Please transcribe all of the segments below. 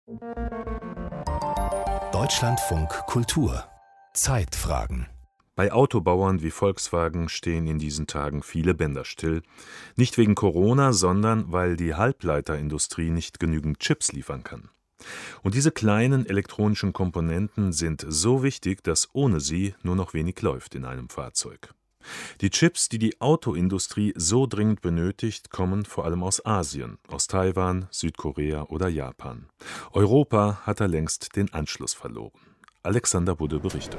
Deutschlandfunk Kultur Zeitfragen. Bei Autobauern wie Volkswagen stehen in diesen Tagen viele Bänder still. Nicht wegen Corona, sondern weil die Halbleiterindustrie nicht genügend Chips liefern kann. Und diese kleinen elektronischen Komponenten sind so wichtig, dass ohne sie nur noch wenig läuft in einem Fahrzeug. Die Chips, die die Autoindustrie so dringend benötigt, kommen vor allem aus Asien, aus Taiwan, Südkorea oder Japan. Europa hat da längst den Anschluss verloren. Alexander Budde berichtet.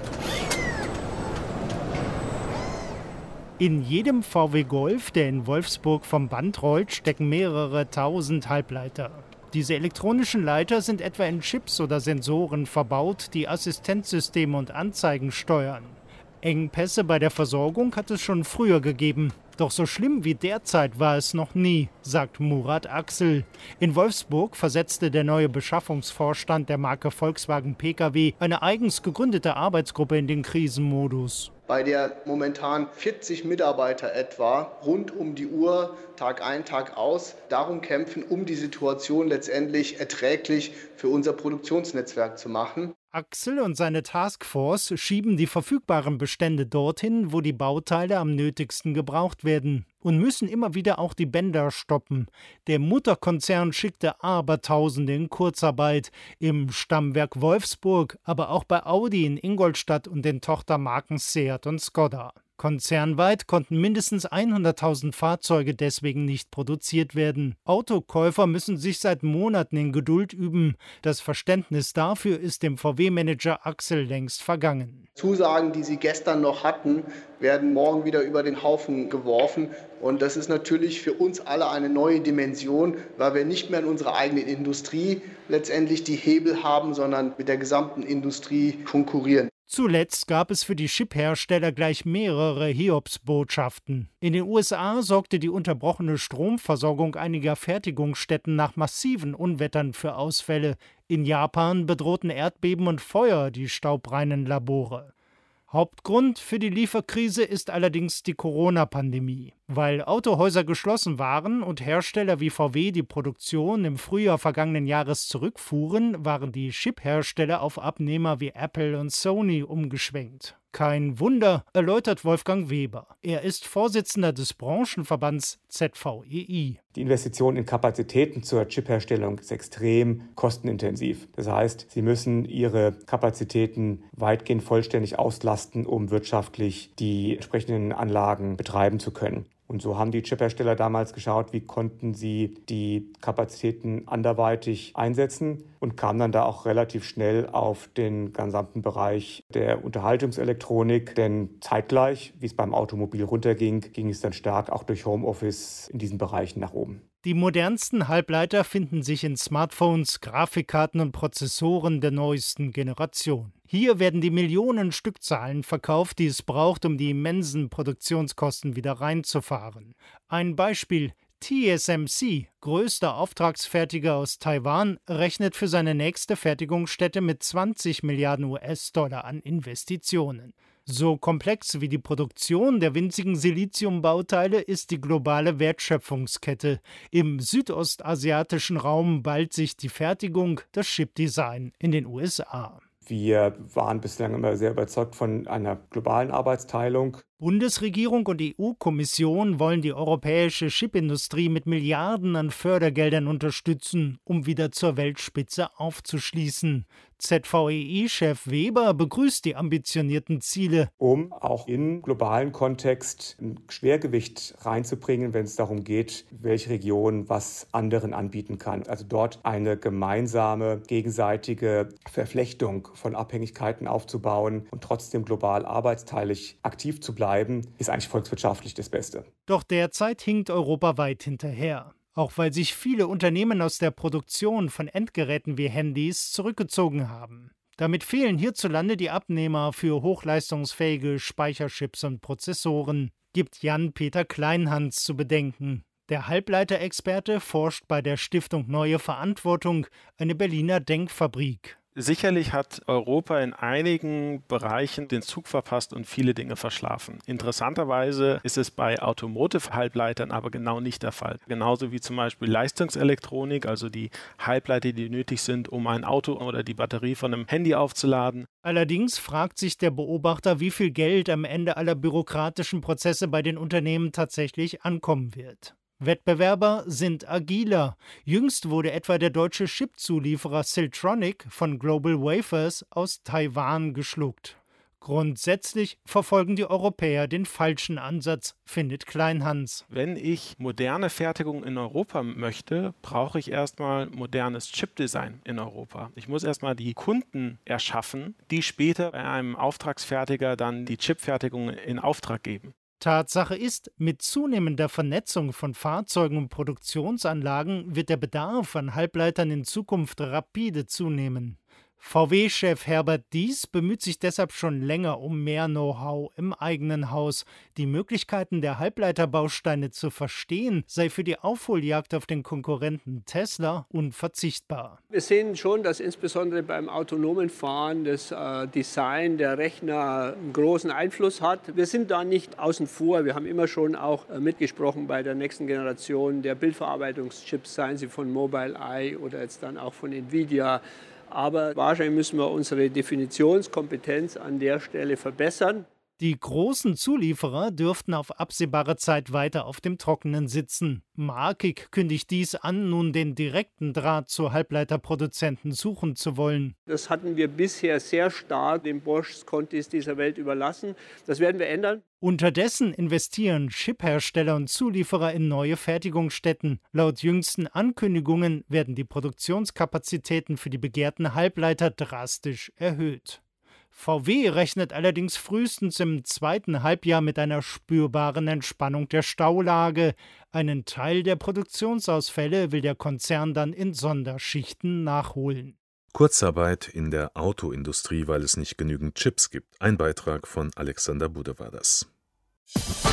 In jedem VW Golf, der in Wolfsburg vom Band rollt, stecken mehrere tausend Halbleiter. Diese elektronischen Leiter sind etwa in Chips oder Sensoren verbaut, die Assistenzsysteme und Anzeigen steuern. Engpässe bei der Versorgung hat es schon früher gegeben. Doch so schlimm wie derzeit war es noch nie, sagt Murat Aksel. In Wolfsburg versetzte der neue Beschaffungsvorstand der Marke Volkswagen Pkw eine eigens gegründete Arbeitsgruppe in den Krisenmodus. Bei der momentan 40 Mitarbeiter etwa rund um die Uhr, Tag ein, Tag aus, darum kämpfen, um die Situation letztendlich erträglich für unser Produktionsnetzwerk zu machen. Aksel und seine Taskforce schieben die verfügbaren Bestände dorthin, wo die Bauteile am nötigsten gebraucht werden und müssen immer wieder auch die Bänder stoppen. Der Mutterkonzern schickte Abertausende in Kurzarbeit im Stammwerk Wolfsburg, aber auch bei Audi in Ingolstadt und den Tochtermarken Seat und Skoda. Konzernweit konnten mindestens 100.000 Fahrzeuge deswegen nicht produziert werden. Autokäufer müssen sich seit Monaten in Geduld üben. Das Verständnis dafür ist dem VW-Manager Aksel längst vergangen. Zusagen, die sie gestern noch hatten, werden morgen wieder über den Haufen geworfen. Und das ist natürlich für uns alle eine neue Dimension, weil wir nicht mehr in unserer eigenen Industrie letztendlich die Hebel haben, sondern mit der gesamten Industrie konkurrieren. Zuletzt gab es für die Chiphersteller gleich mehrere Hiobsbotschaften. In den USA sorgte die unterbrochene Stromversorgung einiger Fertigungsstätten nach massiven Unwettern für Ausfälle. In Japan bedrohten Erdbeben und Feuer die staubreinen Labore. Hauptgrund für die Lieferkrise ist allerdings die Corona-Pandemie. Weil Autohäuser geschlossen waren und Hersteller wie VW die Produktion im Frühjahr vergangenen Jahres zurückfuhren, waren die Chip-Hersteller auf Abnehmer wie Apple und Sony umgeschwenkt. Kein Wunder, erläutert Wolfgang Weber. Er ist Vorsitzender des Branchenverbands ZVEI. Die Investition in Kapazitäten zur Chipherstellung ist extrem kostenintensiv. Das heißt, sie müssen ihre Kapazitäten weitgehend vollständig auslasten, um wirtschaftlich die entsprechenden Anlagen betreiben zu können. Und so haben die Chiphersteller damals geschaut, wie konnten sie die Kapazitäten anderweitig einsetzen und kamen dann da auch relativ schnell auf den gesamten Bereich der Unterhaltungselektronik. Denn zeitgleich, wie es beim Automobil runterging, ging es dann stark auch durch Homeoffice in diesen Bereichen nach oben. Die modernsten Halbleiter finden sich in Smartphones, Grafikkarten und Prozessoren der neuesten Generation. Hier werden die Millionen Stückzahlen verkauft, die es braucht, um die immensen Produktionskosten wieder reinzufahren. Ein Beispiel: TSMC, größter Auftragsfertiger aus Taiwan, rechnet für seine nächste Fertigungsstätte mit 20 Milliarden US-Dollar an Investitionen. So komplex wie die Produktion der winzigen Siliziumbauteile ist die globale Wertschöpfungskette. Im südostasiatischen Raum ballt sich die Fertigung, das Chipdesign in den USA. Wir waren bislang immer sehr überzeugt von einer globalen Arbeitsteilung. Bundesregierung und EU-Kommission wollen die europäische Chipindustrie mit Milliarden an Fördergeldern unterstützen, um wieder zur Weltspitze aufzuschließen. ZVEI-Chef Weber begrüßt die ambitionierten Ziele, um auch im globalen Kontext ein Schwergewicht reinzubringen, wenn es darum geht, welche Region was anderen anbieten kann. Also dort eine gemeinsame, gegenseitige Verflechtung von Abhängigkeiten aufzubauen und trotzdem global arbeitsteilig aktiv zu bleiben, ist eigentlich volkswirtschaftlich das Beste. Doch derzeit hinkt Europa weit hinterher. Auch weil sich viele Unternehmen aus der Produktion von Endgeräten wie Handys zurückgezogen haben. Damit fehlen hierzulande die Abnehmer für hochleistungsfähige Speicherchips und Prozessoren, gibt Jan-Peter Kleinhans zu bedenken. Der Halbleiterexperte forscht bei der Stiftung Neue Verantwortung, eine Berliner Denkfabrik. Sicherlich hat Europa in einigen Bereichen den Zug verpasst und viele Dinge verschlafen. Interessanterweise ist es bei Automotive-Halbleitern aber genau nicht der Fall. Genauso wie zum Beispiel Leistungselektronik, also die Halbleiter, die nötig sind, um ein Auto oder die Batterie von einem Handy aufzuladen. Allerdings fragt sich der Beobachter, wie viel Geld am Ende aller bürokratischen Prozesse bei den Unternehmen tatsächlich ankommen wird. Wettbewerber sind agiler. Jüngst wurde etwa der deutsche Chip-Zulieferer Siltronic von Global Wafers aus Taiwan geschluckt. Grundsätzlich verfolgen die Europäer den falschen Ansatz, findet Kleinhans. Wenn ich moderne Fertigung in Europa möchte, brauche ich erstmal modernes Chipdesign in Europa. Ich muss erstmal die Kunden erschaffen, die später bei einem Auftragsfertiger dann die Chipfertigung in Auftrag geben. Tatsache ist, mit zunehmender Vernetzung von Fahrzeugen und Produktionsanlagen wird der Bedarf an Halbleitern in Zukunft rapide zunehmen. VW-Chef Herbert Diess bemüht sich deshalb schon länger um mehr Know-how im eigenen Haus. Die Möglichkeiten der Halbleiterbausteine zu verstehen, sei für die Aufholjagd auf den Konkurrenten Tesla unverzichtbar. Wir sehen schon, dass insbesondere beim autonomen Fahren das Design der Rechner einen großen Einfluss hat. Wir sind da nicht außen vor. Wir haben immer schon auch mitgesprochen bei der nächsten Generation der Bildverarbeitungschips, seien sie von Mobileye oder jetzt dann auch von Nvidia. Aber wahrscheinlich müssen wir unsere Definitionskompetenz an der Stelle verbessern. Die großen Zulieferer dürften auf absehbare Zeit weiter auf dem Trockenen sitzen. Markig kündigt dies an, nun den direkten Draht zu Halbleiterproduzenten suchen zu wollen. Das hatten wir bisher sehr stark den Boschs, Contis dieser Welt überlassen. Das werden wir ändern. Unterdessen investieren Chiphersteller und Zulieferer in neue Fertigungsstätten. Laut jüngsten Ankündigungen werden die Produktionskapazitäten für die begehrten Halbleiter drastisch erhöht. VW rechnet allerdings frühestens im zweiten Halbjahr mit einer spürbaren Entspannung der Staulage. Einen Teil der Produktionsausfälle will der Konzern dann in Sonderschichten nachholen. Kurzarbeit in der Autoindustrie, weil es nicht genügend Chips gibt. Ein Beitrag von Alexander Bude war das.